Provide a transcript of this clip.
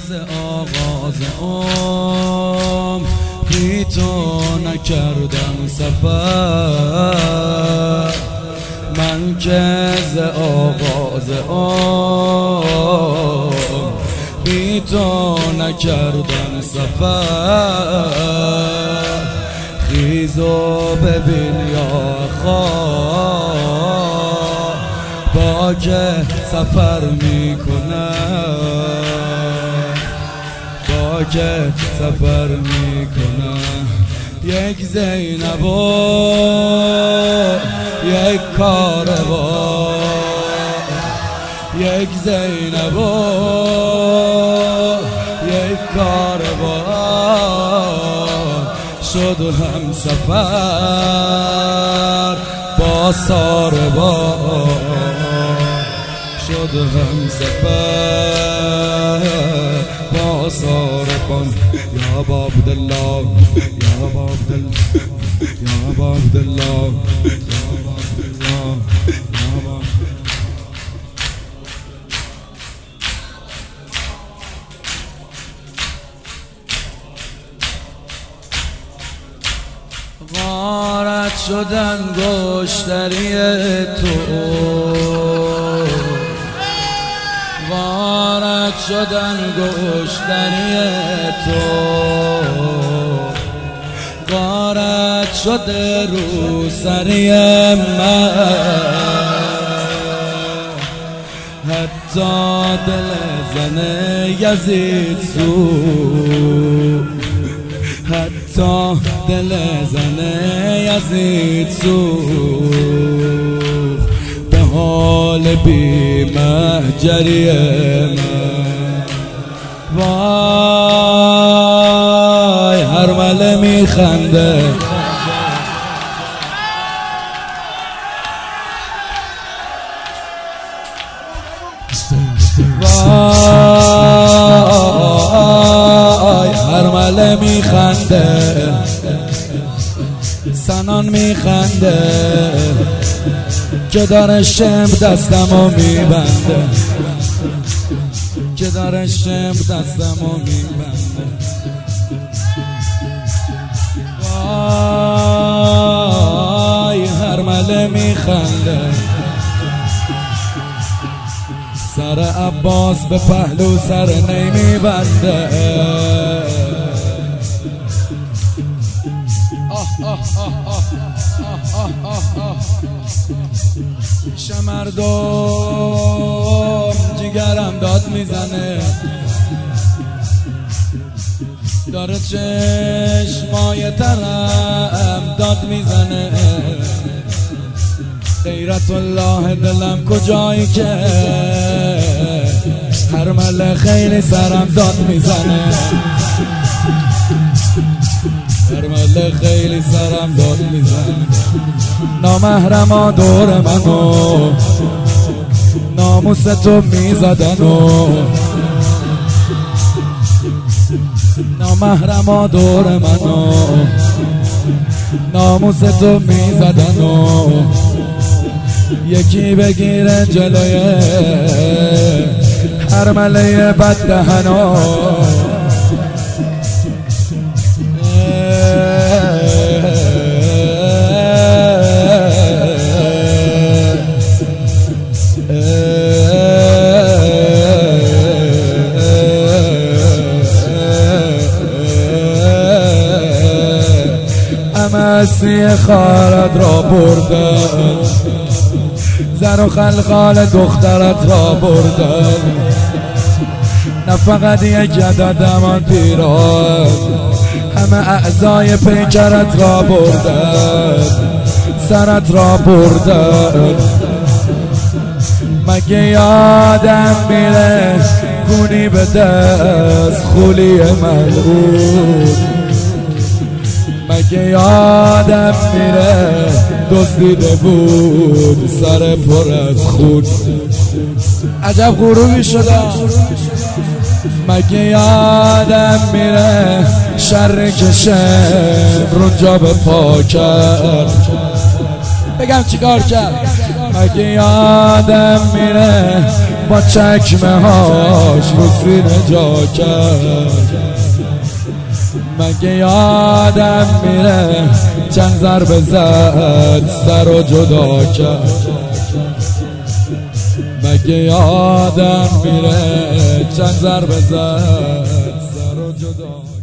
ز آغاز بی تو نکردم سفر، من که ز آغاز بی تو نکردم سفر. خیز و ببین یا خواه با که سفر میکنم، با که سفر میکنم. یک زینب و یک کاروان، یک زینب و یک کاروان شد هم سفر با ساربان، شد هم سفر با ساربان. یا ابا عبدالله، یا ابا عبدالله، یا ابا عبدالله، یا ابا عبدالله، یا ابا. غارت شدن گشتری تو، غارت شدن گشتری تو، غارت شده رو سری من، حتی دل زن یزید سوخت، حتی دل زن یزید سوخت به حال بی محجری من. وای هرمله میخنده، وای هرمله میخنده، سنان میخنده که داره شم دستمو میبنده، که داره شم دستمو میبنده. وای هرمله میخنده، سر عباس به پهلو سر نمیبنده. شمردم جگرم داد میزنه، داره چشمای ترم داد میزنه. غیرت الله دلم کجایی که هرمله خیلی سرم داد میزنه، هرمله خیلی سرم داد میزنه. نامحرما دور منو ناموس تو میزدن و نامحرما دور منو ناموس تو میزدن و یکی بگیره جلوی هرمله بد دهنو. امسی خالد را بردن، زن و خلخال دخترت را بردن، نه فقط یک عددمان پیران همه اعضای پیکرت را بردن، سرت را بردن. مگه یادم میره گونی به دست خولی ملعون، مگه یادم میره دزدیده بود سر پر از خون. عجب غروبی شدم. مگه یادم میره شر کشم رونجا به پا کرد، بگم چیکار کرد. مگه یادم میره با چکمه هاش رو سینه جا کرد. مگه یادم میره چند ضربه زد سر رو جدا کرد. مگه یادم میره چند ضربه زد سر رو جدا کرد.